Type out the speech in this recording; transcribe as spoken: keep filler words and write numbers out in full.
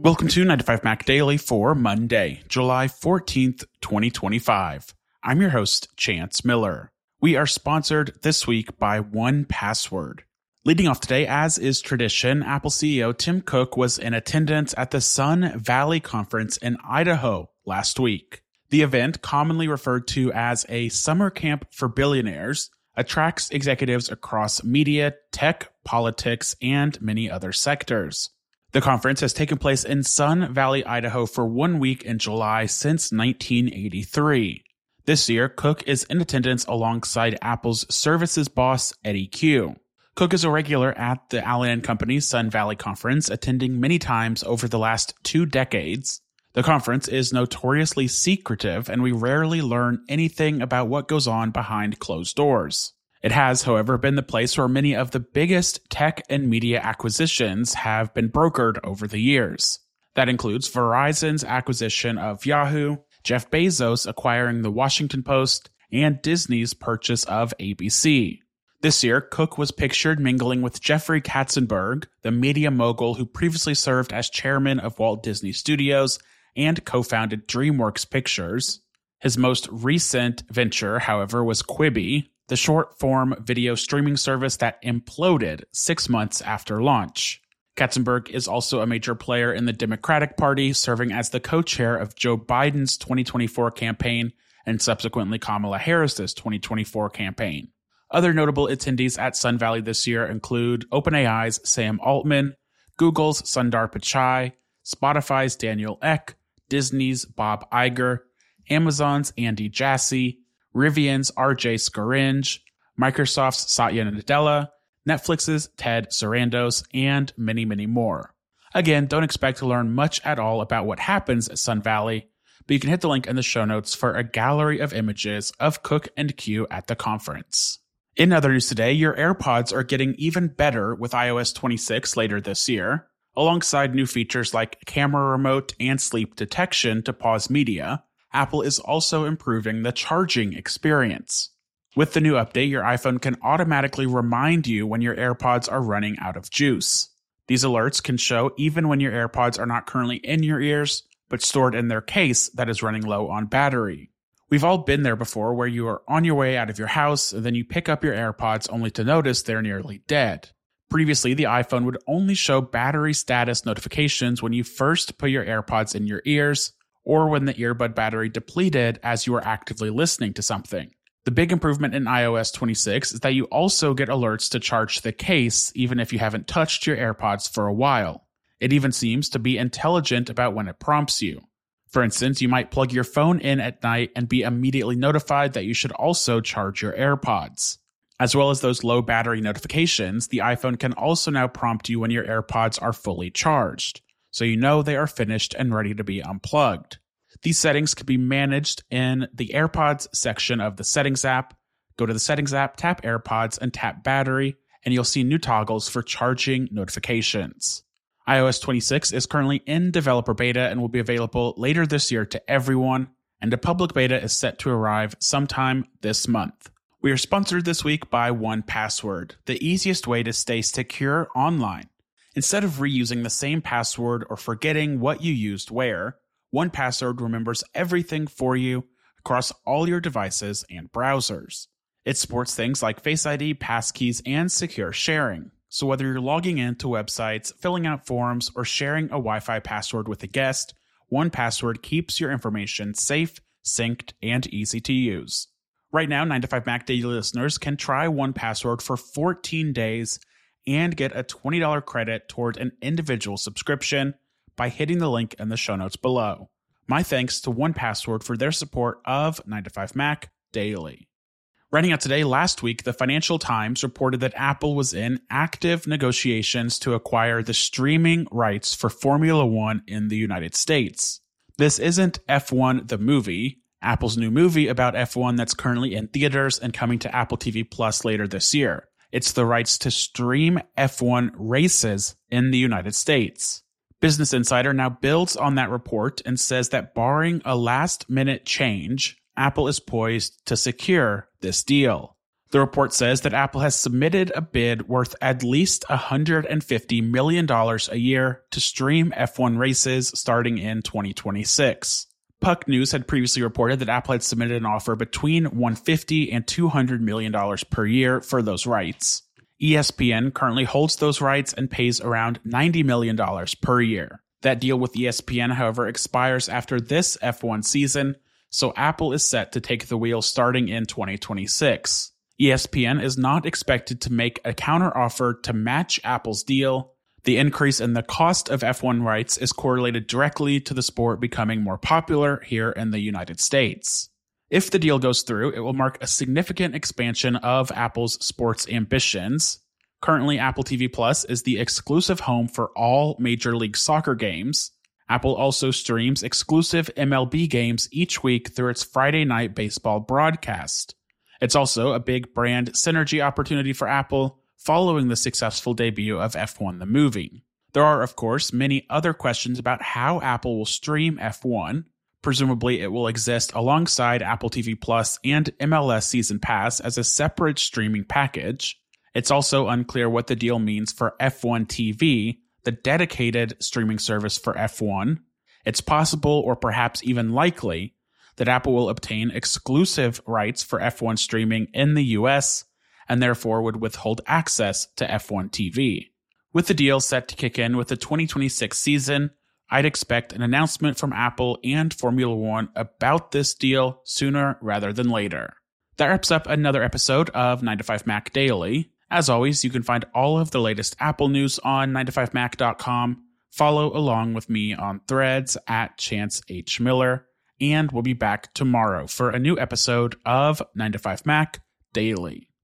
Welcome to nine to five Mac Daily for Monday, July fourteenth, twenty twenty-five. I'm your host, Chance Miller. We are sponsored this week by one Password. Leading off today, as is tradition, Apple C E O Tim Cook was in attendance at the Sun Valley Conference in Idaho last week. The event, commonly referred to as a summer camp for billionaires, attracts executives across media, tech, politics, and many other sectors. The conference has taken place in Sun Valley, Idaho for one week in July since nineteen eighty-three. This year, Cook is in attendance alongside Apple's services boss, Eddie Q. Cook is a regular at the Allen and Company's Sun Valley Conference, attending many times over the last two decades. The conference is notoriously secretive, and we rarely learn anything about what goes on behind closed doors. It has, however, been the place where many of the biggest tech and media acquisitions have been brokered over the years. That includes Verizon's acquisition of Yahoo, Jeff Bezos acquiring the Washington Post, and Disney's purchase of A B C. This year, Cook was pictured mingling with Jeffrey Katzenberg, the media mogul who previously served as chairman of Walt Disney Studios and co-founded DreamWorks Pictures. His most recent venture, however, was Quibi, the short-form video streaming service that imploded six months after launch. Katzenberg is also a major player in the Democratic Party, serving as the co-chair of Joe Biden's twenty twenty-four campaign and subsequently Kamala Harris's twenty twenty-four campaign. Other notable attendees at Sun Valley this year include OpenAI's Sam Altman, Google's Sundar Pichai, Spotify's Daniel Ek, Disney's Bob Iger, Amazon's Andy Jassy, Rivian's R J Scaringe, Microsoft's Satya Nadella, Netflix's Ted Sarandos, and many, many more. Again, don't expect to learn much at all about what happens at Sun Valley, but you can hit the link in the show notes for a gallery of images of Cook and Q at the conference. In other news today, your AirPods are getting even better with i O S twenty-six later this year. Alongside new features like camera remote and sleep detection to pause media, Apple is also improving the charging experience. With the new update, your iPhone can automatically remind you when your AirPods are running out of juice. These alerts can show even when your AirPods are not currently in your ears, but stored in their case that is running low on battery. We've all been there before, where you are on your way out of your house, and then you pick up your AirPods only to notice they're nearly dead. Previously, the iPhone would only show battery status notifications when you first put your AirPods in your ears, or when the earbud battery depleted as you were actively listening to something. The big improvement in i O S twenty-six is that you also get alerts to charge the case even if you haven't touched your AirPods for a while. It even seems to be intelligent about when it prompts you. For instance, you might plug your phone in at night and be immediately notified that you should also charge your AirPods. As well as those low battery notifications, the iPhone can also now prompt you when your AirPods are fully charged, so you know they are finished and ready to be unplugged. These settings can be managed in the AirPods section of the Settings app. Go to the Settings app, tap AirPods, and tap Battery, and you'll see new toggles for charging notifications. i O S twenty-six is currently in developer beta and will be available later this year to everyone, and a public beta is set to arrive sometime this month. We are sponsored this week by one Password, the easiest way to stay secure online. Instead of reusing the same password or forgetting what you used where, one Password remembers everything for you across all your devices and browsers. It supports things like Face I D, passkeys, and secure sharing. So whether you're logging into websites, filling out forms, or sharing a Wi-Fi password with a guest, one Password keeps your information safe, synced, and easy to use. Right now, nine to five Mac Daily listeners can try one Password for fourteen days and get a twenty dollars credit toward an individual subscription by hitting the link in the show notes below. My thanks to one Password for their support of nine to five Mac Daily. Running out today, last week, the Financial Times reported that Apple was in active negotiations to acquire the streaming rights for Formula One in the United States. This isn't F one the movie, Apple's new movie about F one that's currently in theaters and coming to Apple T V Plus later this year. It's the rights to stream F one races in the United States. Business Insider now builds on that report and says that barring a last-minute change, Apple is poised to secure this deal. The report says that Apple has submitted a bid worth at least one hundred fifty million dollars a year to stream F one races starting in twenty twenty-six. Puck News had previously reported that Apple had submitted an offer between one hundred fifty and two hundred million dollars per year for those rights. E S P N currently holds those rights and pays around ninety million dollars per year. That deal with E S P N, however, expires after this F one season, so Apple is set to take the wheel starting in twenty twenty-six. E S P N is not expected to make a counteroffer to match Apple's deal. The increase in the cost of F one rights is correlated directly to the sport becoming more popular here in the United States. If the deal goes through, it will mark a significant expansion of Apple's sports ambitions. Currently, Apple T V Plus is the exclusive home for all Major League Soccer games. Apple also streams exclusive M L B games each week through its Friday night baseball broadcast. It's also a big brand synergy opportunity for Apple following the successful debut of F one the movie. There are, of course, many other questions about how Apple will stream F one. Presumably, it will exist alongside Apple T V Plus and M L S Season Pass as a separate streaming package. It's also unclear what the deal means for F one T V, the dedicated streaming service for F one. It's possible, or perhaps even likely, that Apple will obtain exclusive rights for F one streaming in the U S and therefore would withhold access to F one T V. With the deal set to kick in with the twenty twenty-six season, I'd expect an announcement from Apple and Formula One about this deal sooner rather than later. That wraps up another episode of nine to five Mac Daily. As always, you can find all of the latest Apple news on nine to five mac dot com. Follow along with me on Threads at Chance H. Miller, and we'll be back tomorrow for a new episode of nine to five Mac Daily.